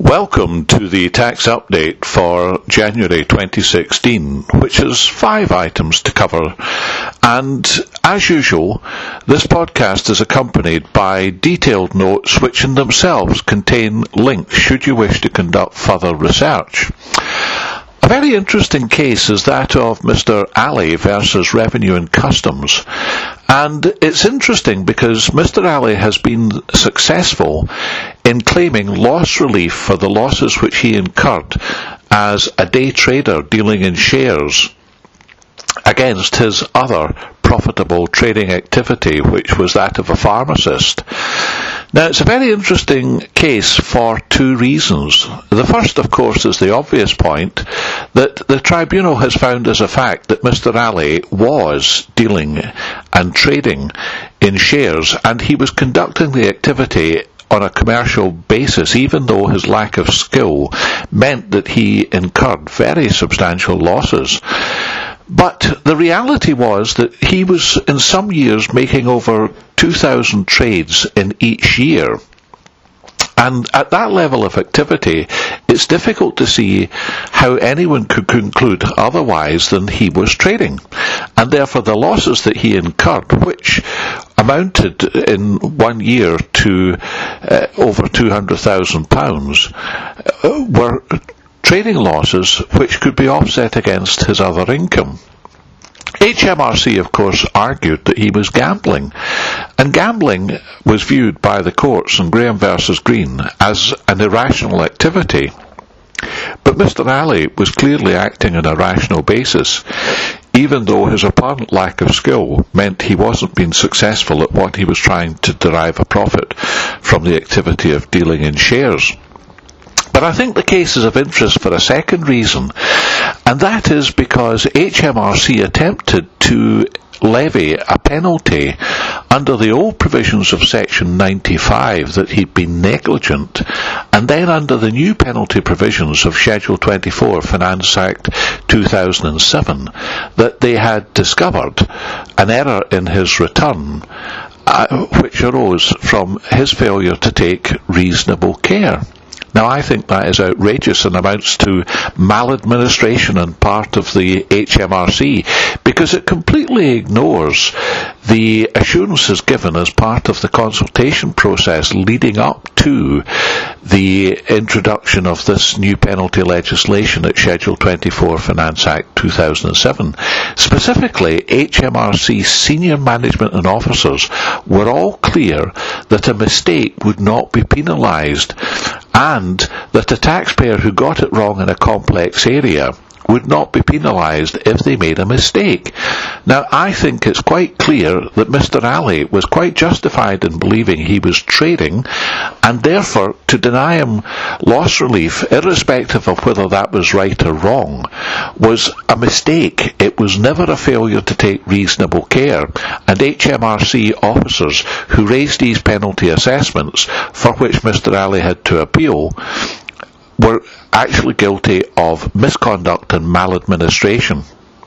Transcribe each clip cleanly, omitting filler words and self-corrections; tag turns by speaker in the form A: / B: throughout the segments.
A: Welcome to the tax update for January 2016, which has 5 items to cover. And as usual, this podcast is accompanied by detailed notes which in themselves contain links should you wish to conduct further research. A very interesting case is that of Mr. Ali versus Revenue and Customs. And it's interesting because Mr. Ali has been successful in claiming loss relief for the losses which he incurred as a day trader dealing in shares against his other profitable trading activity, which was that of a pharmacist. Now, it's a very interesting case for 2 reasons. The first, of course, is the obvious point that the tribunal has found as a fact that Mr. Ali was dealing and trading in shares, and he was conducting the activity on a commercial basis, even though his lack of skill meant that he incurred very substantial losses. But the reality was that he was in some years making over 2,000 trades in each year. And at that level of activity, it's difficult to see how anyone could conclude otherwise than he was trading. And therefore the losses that he incurred, which amounted in 1 year to over £200,000, were trading losses which could be offset against his other income. HMRC, of course, argued that he was gambling, and gambling was viewed by the courts in Graham versus Green as an irrational activity. But Mr. Ali was clearly acting on a rational basis, even though his apparent lack of skill meant he wasn't being successful at what he was trying to derive a profit from the activity of dealing in shares. But I think the case is of interest for a second reason, and that is because HMRC attempted to levy a penalty under the old provisions of Section 95 that he'd been negligent, and then under the new penalty provisions of Schedule 24 Finance Act 2007 that they had discovered an error in his return which arose from his failure to take reasonable care. Now, I think that is outrageous and amounts to maladministration on part of the HMRC, because it completely ignores the assurances given as part of the consultation process leading up to the introduction of this new penalty legislation at Schedule 24 Finance Act 2007. Specifically, HMRC senior management and officers were all clear that a mistake would not be penalised, and that a taxpayer who got it wrong in a complex area would not be penalised if they made a mistake. Now, I think it's quite clear that Mr. Ali was quite justified in believing he was trading, and therefore to deny him loss relief, irrespective of whether that was right or wrong, was a mistake. It was never a failure to take reasonable care, and HMRC officers who raised these penalty assessments, for which Mr. Ali had to appeal, were actually guilty of misconduct and maladministration.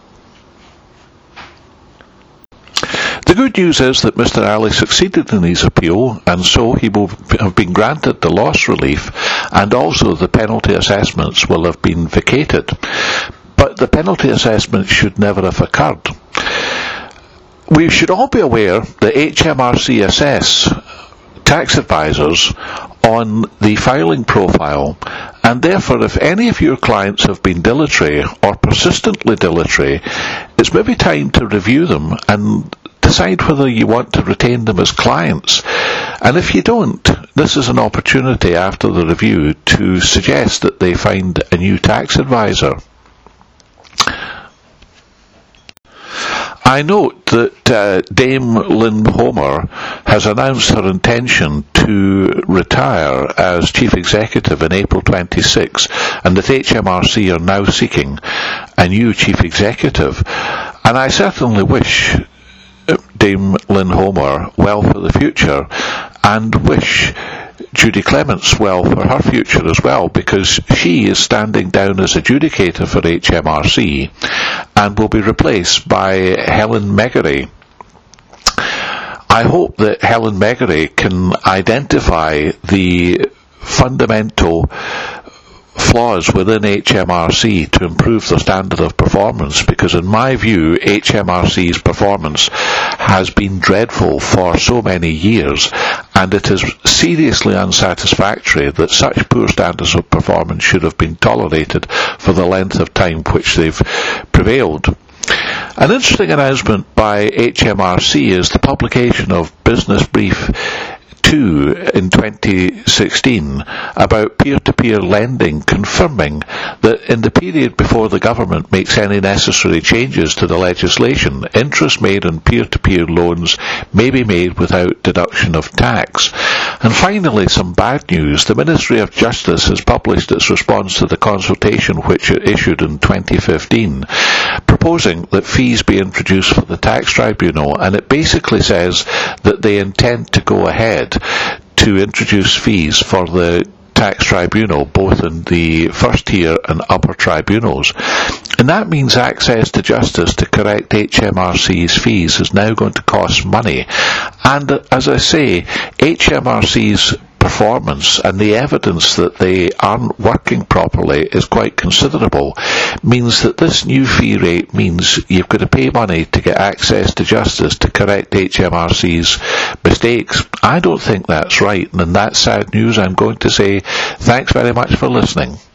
A: The good news is that Mr. Ali succeeded in his appeal, and so he will have been granted the loss relief, and also the penalty assessments will have been vacated. But the penalty assessment should never have occurred. We should all be aware that HMRC assess tax advisors on the filing profile, and therefore if any of your clients have been dilatory or persistently dilatory, it's maybe time to review them and decide whether you want to retain them as clients. And if you don't, this is an opportunity after the review to suggest that they find a new tax advisor. I note that Dame Lynn Homer has announced her intention to retire as Chief Executive in April 26, and that HMRC are now seeking a new Chief Executive. And I certainly wish Dame Lynn Homer well for the future, and wish Judy Clements well for her future as well, because she is standing down as adjudicator for HMRC and will be replaced by Helen Meggery. I hope that Helen Meggery can identify the fundamental flaws within HMRC to improve the standard of performance, because in my view HMRC's performance has been dreadful for so many years, and it is seriously unsatisfactory that such poor standards of performance should have been tolerated for the length of time which they've prevailed. An interesting announcement by HMRC is the publication of Business Brief 2 in 2016 about peer-to-peer lending, confirming that in the period before the government makes any necessary changes to the legislation, interest made on peer-to-peer loans may be made without deduction of tax. And finally, some bad news. The Ministry of Justice has published its response to the consultation which it issued in 2015, proposing that fees be introduced for the tax tribunal, and it basically says that they intend to go ahead to introduce fees for the tax tribunal, both in the first tier and upper tribunals. And that means access to justice to correct HMRC's fees is now going to cost money. And as I say, HMRC's performance and the evidence that they aren't working properly is quite considerable, means that this new fee rate means you've got to pay money to get access to justice to correct HMRC's mistakes. I don't think that's right, and in that sad news I'm going to say thanks very much for listening.